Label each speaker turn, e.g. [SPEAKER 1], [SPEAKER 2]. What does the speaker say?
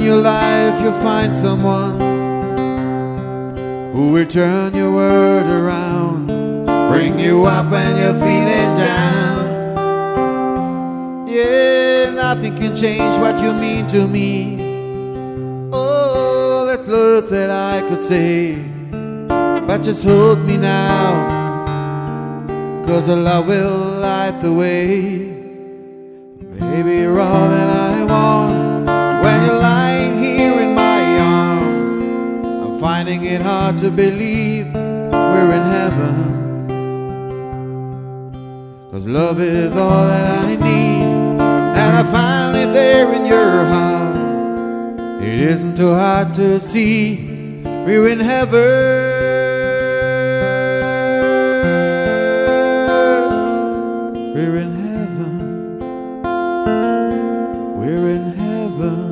[SPEAKER 1] your life you'll find someone who will turn your world around, bring you up when you're feeling down. Yeah, nothing can change what you mean to me. Oh, that's love that I could say, but just hold me now, 'cause our love will light the way. Baby, you're all that I want. When you're lying here in my arms, I'm finding it hard to believe we're in heaven. 'Cause love is all that I need, and I found it there in your heart. It isn't too hard to see we're in heaven. We're in heaven. We're in heaven.